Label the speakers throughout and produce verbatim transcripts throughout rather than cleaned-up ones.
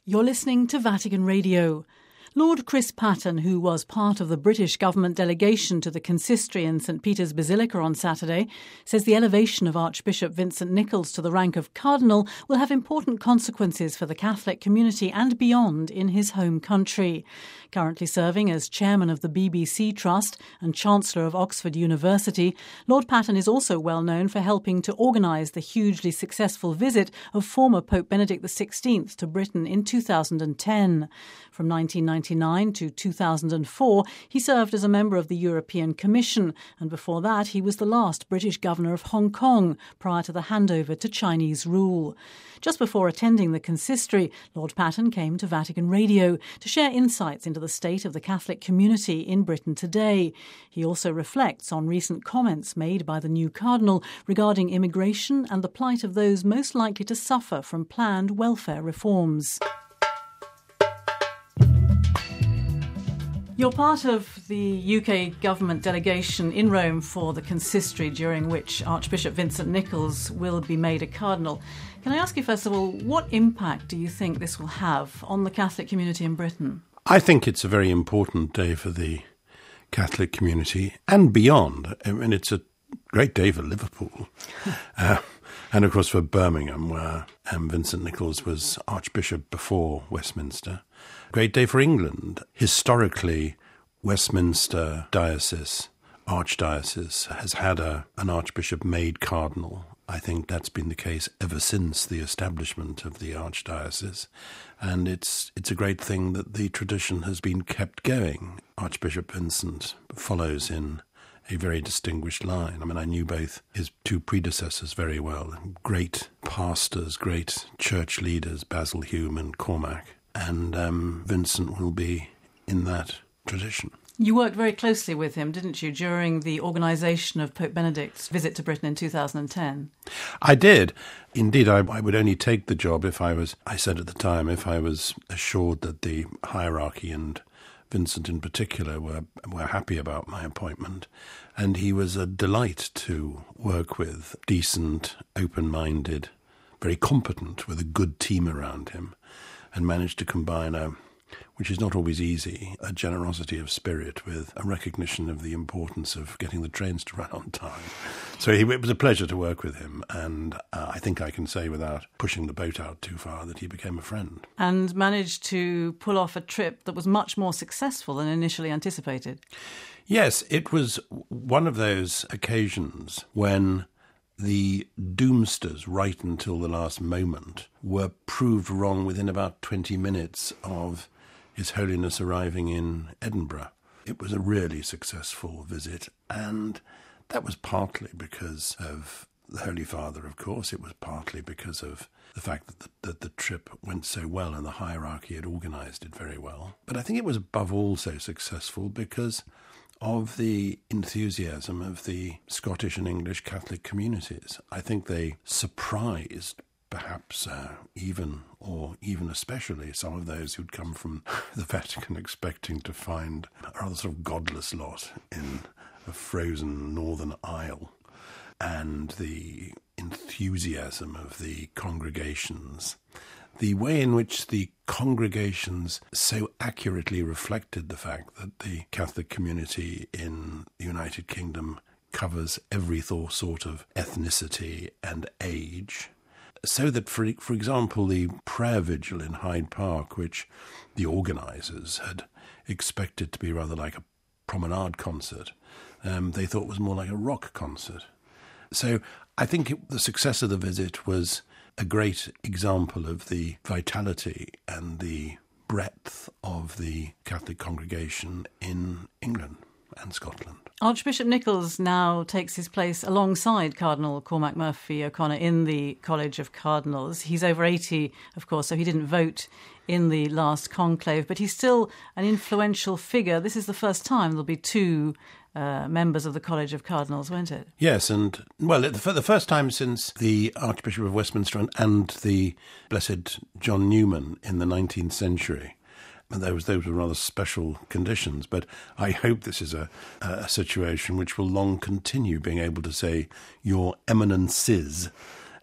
Speaker 1: You're listening to Vatican Radio. Lord Chris Patten, who was part of the British government delegation to the consistory in St Peter's Basilica on Saturday, says the elevation of Archbishop Vincent Nichols to the rank of cardinal will have important consequences for the Catholic community and beyond in his home country. Currently serving as chairman of the B B C Trust and Chancellor of Oxford University, Lord Patten is also well known for helping to organise the hugely successful visit of former Pope Benedict the sixteenth to Britain in two thousand ten. From nineteen ninety-nine to two thousand four, he served as a member of the European Commission, and before that he was the last British governor of Hong Kong prior to the handover to Chinese rule. Just before attending the consistory, Lord Patten came to Vatican Radio to share insights into the state of the Catholic community in Britain today. He also reflects on recent comments made by the new cardinal regarding immigration and the plight of those most likely to suffer from planned welfare reforms. You're part of the U K government delegation in Rome for the consistory, during which Archbishop Vincent Nichols will be made a cardinal. Can I ask you, first of all, what impact do you think this will have on the Catholic community in Britain?
Speaker 2: I think it's a very important day for the Catholic community and beyond. I mean, it's a great day for Liverpool. uh, and, of course, for Birmingham, where um, Vincent Nichols was Archbishop before Westminster. Great day for England. Historically, Westminster Diocese, Archdiocese, has had a, an Archbishop made cardinal. I think that's been the case ever since the establishment of the Archdiocese. And it's it's a great thing that the tradition has been kept going. Archbishop Vincent follows in a very distinguished line. I mean, I knew both his two predecessors very well, great pastors, great church leaders, Basil Hume and Cormac. And um, Vincent will be in that tradition.
Speaker 1: You worked very closely with him, didn't you, during the organisation of Pope Benedict's visit to Britain in two thousand ten?
Speaker 2: I did. Indeed, I, I would only take the job if I was, I said at the time, if I was assured that the hierarchy and Vincent in particular were, were happy about my appointment. And he was a delight to work with, decent, open-minded, very competent, with a good team around him, and managed to combine a, which is not always easy, a generosity of spirit with a recognition of the importance of getting the trains to run on time. So he, it was a pleasure to work with him, and uh, I think I can say without pushing the boat out too far that he became a friend.
Speaker 1: And managed to pull off a trip that was much more successful than initially anticipated.
Speaker 2: Yes, it was one of those occasions when the doomsters, right until the last moment, were proved wrong within about twenty minutes of His Holiness arriving in Edinburgh. It was a really successful visit, and that was partly because of the Holy Father, of course. It was partly because of the fact that the, that the trip went so well and the hierarchy had organised it very well. But I think it was above all so successful because of the enthusiasm of the Scottish and English Catholic communities. I think they surprised, perhaps uh, even or even especially, some of those who'd come from the Vatican expecting to find a rather sort of godless lot in a frozen Northern Isle. And the enthusiasm of the congregations, the way in which the congregations so accurately reflected the fact that the Catholic community in the United Kingdom covers every th- sort of ethnicity and age, so that, for, for example, the prayer vigil in Hyde Park, which the organisers had expected to be rather like a promenade concert, um, they thought was more like a rock concert. So I think it, the success of the visit was a great example of the vitality and the breadth of the Catholic congregation in England and Scotland.
Speaker 1: Archbishop Nichols now takes his place alongside Cardinal Cormac Murphy O'Connor in the College of Cardinals. He's over eighty, of course, so he didn't vote in the last conclave, but he's still an influential figure. This is the first time there'll be two Uh, members of the College of Cardinals, won't it?
Speaker 2: Yes, and, well, for the first time since the Archbishop of Westminster and, and the Blessed John Newman in the nineteenth century. And those, those were rather special conditions, but I hope this is a, a situation which will long continue, being able to say, Your Eminences,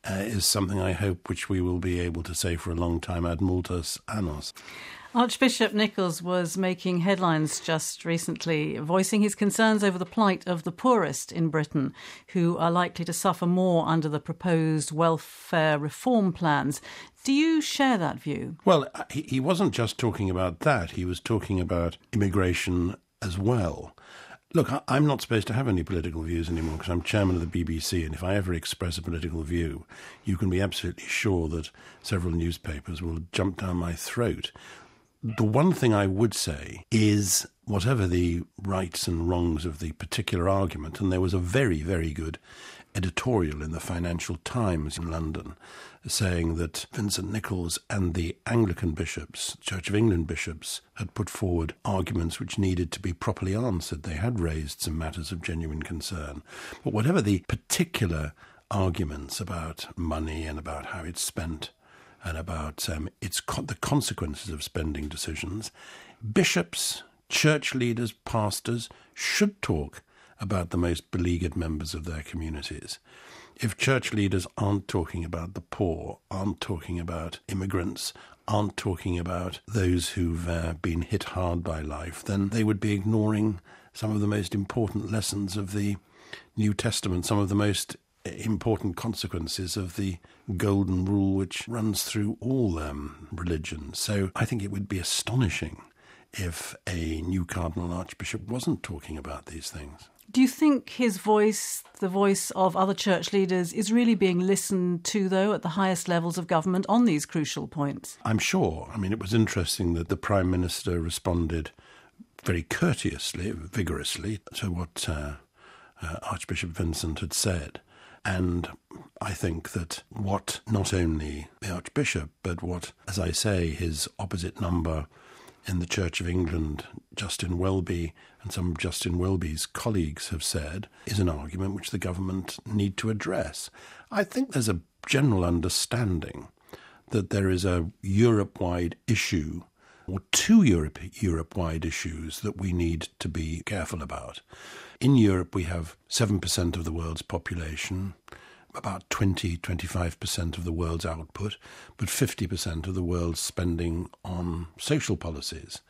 Speaker 2: uh, is something I hope which we will be able to say for a long time ad multos annos.
Speaker 1: Archbishop Nichols was making headlines just recently, voicing his concerns over the plight of the poorest in Britain, who are likely to suffer more under the proposed welfare reform plans. Do you share that view?
Speaker 2: Well, he, he wasn't just talking about that. He was talking about immigration as well. Look, I, I'm not supposed to have any political views anymore because I'm chairman of the B B C, and if I ever express a political view, you can be absolutely sure that several newspapers will jump down my throat. The one thing I would say is, whatever the rights and wrongs of the particular argument, and there was a very, very good editorial in the Financial Times in London saying that Vincent Nichols and the Anglican bishops, Church of England bishops, had put forward arguments which needed to be properly answered. They had raised some matters of genuine concern. But whatever the particular arguments about money and about how it's spent, and about um, its co- the consequences of spending decisions, bishops, church leaders, pastors should talk about the most beleaguered members of their communities. If church leaders aren't talking about the poor, aren't talking about immigrants, aren't talking about those who've uh, been hit hard by life, then they would be ignoring some of the most important lessons of the New Testament, some of the most important consequences of the golden rule which runs through all um, religions. So I think it would be astonishing if a new cardinal archbishop wasn't talking about these things.
Speaker 1: Do you think his voice, the voice of other church leaders, is really being listened to, though, at the highest levels of government on these crucial points?
Speaker 2: I'm sure. I mean, it was interesting that the Prime Minister responded very courteously, vigorously, to what uh, uh, Archbishop Vincent had said. And I think that what not only the Archbishop, but what, as I say, his opposite number in the Church of England, Justin Welby, and some of Justin Welby's colleagues have said, is an argument which the government need to address. I think there's a general understanding that there is a Europe-wide issue, or two Europe, Europe-wide issues that we need to be careful about. In Europe, we have seven percent of the world's population, about twenty to twenty-five percent of the world's output, but fifty percent of the world's spending on social policies.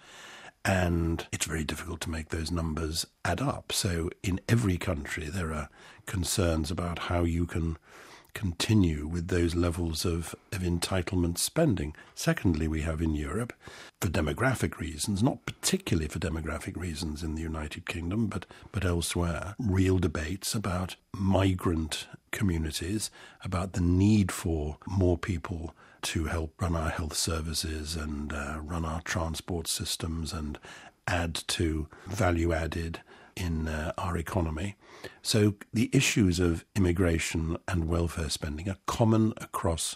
Speaker 2: And it's very difficult to make those numbers add up. So in every country, there are concerns about how you can continue with those levels of, of entitlement spending. Secondly, we have in Europe, for demographic reasons, not particularly for demographic reasons in the United Kingdom, but, but elsewhere, real debates about migrant communities, about the need for more people to help run our health services and uh, run our transport systems and add to value added in uh, our economy. So the issues of immigration and welfare spending are common across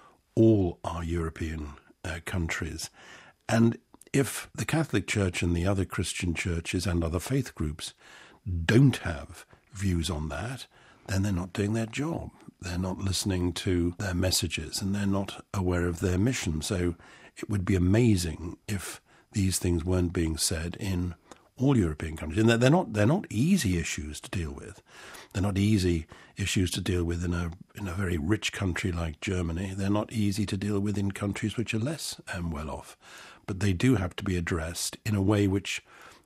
Speaker 2: all our European uh, countries. And if the Catholic Church and the other Christian churches and other faith groups don't have views on that, then they're not doing their job. They're not listening to their messages and they're not aware of their mission. So it would be amazing if these things weren't being said in all European countries. And they're not they're not easy issues to deal with. They're not easy issues to deal with in a in a very rich country like Germany. They're not easy to deal with in countries which are less um, well off. But they do have to be addressed in a way which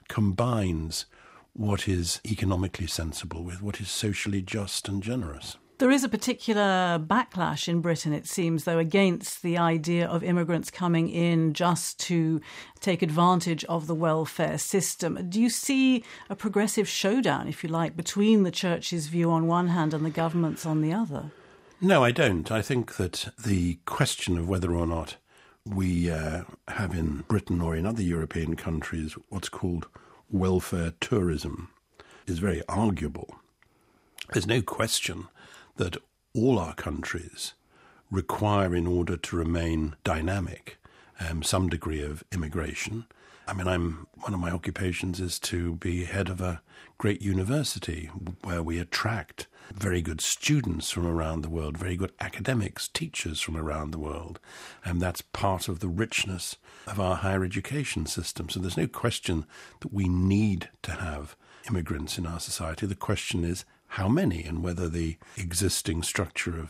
Speaker 2: combines what is economically sensible with what is socially just and generous.
Speaker 1: There is a particular backlash in Britain, it seems, though, against the idea of immigrants coming in just to take advantage of the welfare system. Do you see a progressive showdown, if you like, between the church's view on one hand and the government's on the other?
Speaker 2: No, I don't. I think that the question of whether or not we uh, have in Britain or in other European countries what's called welfare tourism is very arguable. There's no question that all our countries require, in order to remain dynamic, um, some degree of immigration. I mean, I'm one of my occupations is to be head of a great university where we attract very good students from around the world, very good academics, teachers from around the world. And that's part of the richness of our higher education system. So there's no question that we need to have immigrants in our society. The question is how many, and whether the existing structure of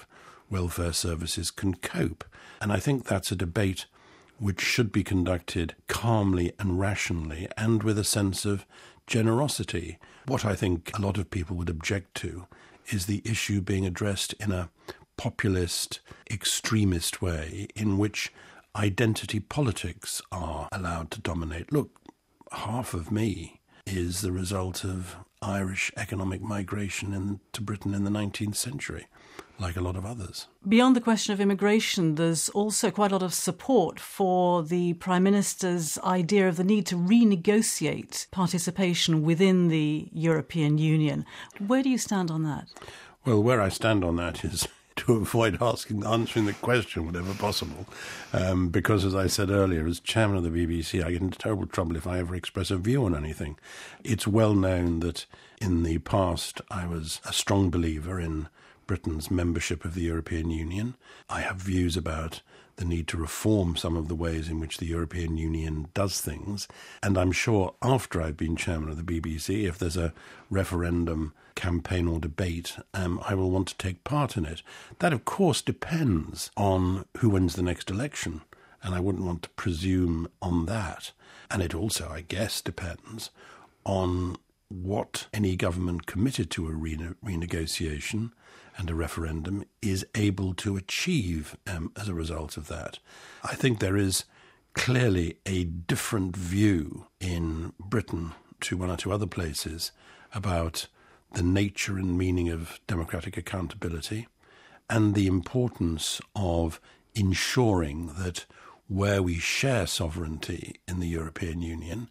Speaker 2: welfare services can cope. And I think that's a debate which should be conducted calmly and rationally and with a sense of generosity. What I think a lot of people would object to is the issue being addressed in a populist, extremist way in which identity politics are allowed to dominate. Look, half of me is the result of Irish economic migration into Britain in the nineteenth century, like a lot of others.
Speaker 1: Beyond the question of immigration, there's also quite a lot of support for the Prime Minister's idea of the need to renegotiate participation within the European Union. Where do you stand on that?
Speaker 2: Well, where I stand on that is to avoid asking, answering the question whenever possible, um, because, as I said earlier, as chairman of the B B C, I get into terrible trouble if I ever express a view on anything. It's well known that in the past I was a strong believer in Britain's membership of the European Union. I have views about the need to reform some of the ways in which the European Union does things. And I'm sure after I've been chairman of the B B C, if there's a referendum campaign or debate, um, I will want to take part in it. That, of course, depends on who wins the next election. And I wouldn't want to presume on that. And it also, I guess, depends on what any government committed to a rene- renegotiation and a referendum is able to achieve um, as a result of that. I think there is clearly a different view in Britain to one or two other places about the nature and meaning of democratic accountability and the importance of ensuring that where we share sovereignty in the European Union,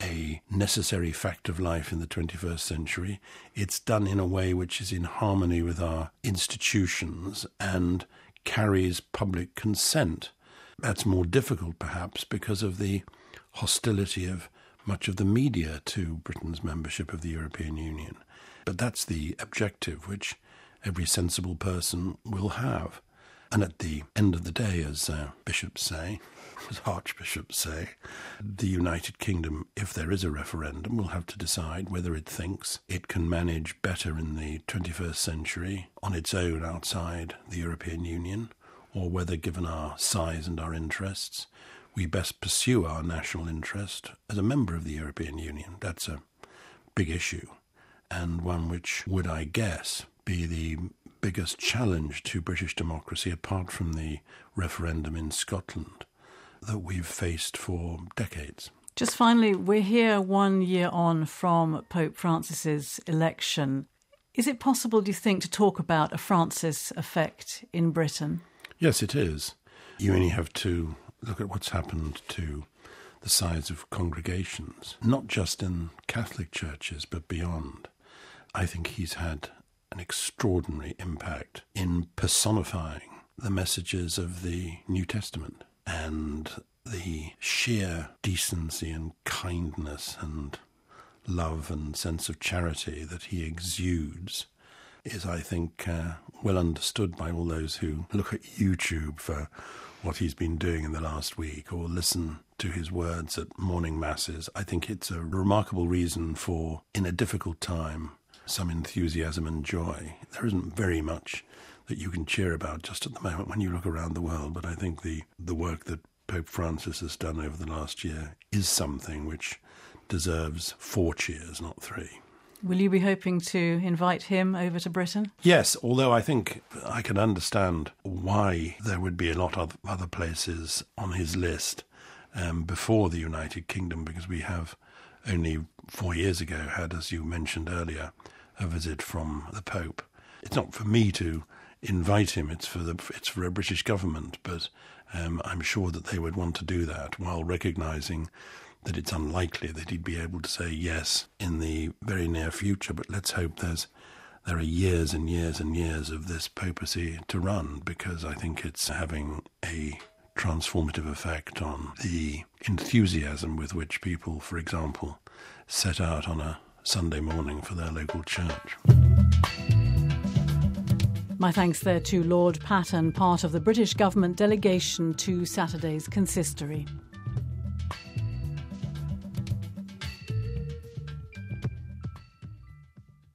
Speaker 2: a necessary fact of life in the twenty-first century, it's done in a way which is in harmony with our institutions and carries public consent. That's more difficult, perhaps, because of the hostility of much of the media to Britain's membership of the European Union. But that's the objective which every sensible person will have. And at the end of the day, as uh, bishops say, as archbishops say, the United Kingdom, if there is a referendum, will have to decide whether it thinks it can manage better in the twenty-first century on its own outside the European Union, or whether, given our size and our interests, we best pursue our national interest as a member of the European Union. That's a big issue, and one which would, I guess, be the biggest challenge to British democracy, apart from the referendum in Scotland, that we've faced for decades.
Speaker 1: Just finally, we're here one year on from Pope Francis's election. Is it possible, do you think, to talk about a Francis effect in Britain?
Speaker 2: Yes, it is. You only have to look at what's happened to the size of congregations, not just in Catholic churches, but beyond. I think he's had an extraordinary impact in personifying the messages of the New Testament and the sheer decency and kindness and love and sense of charity that he exudes is, I think, uh, well understood by all those who look at YouTube for what he's been doing in the last week or listen to his words at morning masses. I think it's a remarkable reason for, in a difficult time, some enthusiasm and joy. There isn't very much that you can cheer about just at the moment when you look around the world, but I think the, the work that Pope Francis has done over the last year is something which deserves four cheers, not three.
Speaker 1: Will you be hoping to invite him over to Britain?
Speaker 2: Yes, although I think I can understand why there would be a lot of other places on his list um, before the United Kingdom, because we have only four years ago had, as you mentioned earlier, a visit from the Pope. It's not for me to invite him, it's for the it's for a British government, but um, I'm sure that they would want to do that while recognising that it's unlikely that he'd be able to say yes in the very near future. But let's hope there's there are years and years and years of this papacy to run, because I think it's having a transformative effect on the enthusiasm with which people, for example, set out on a Sunday morning for their local church.
Speaker 1: My thanks there to Lord Patten, part of the British government delegation to Saturday's consistory.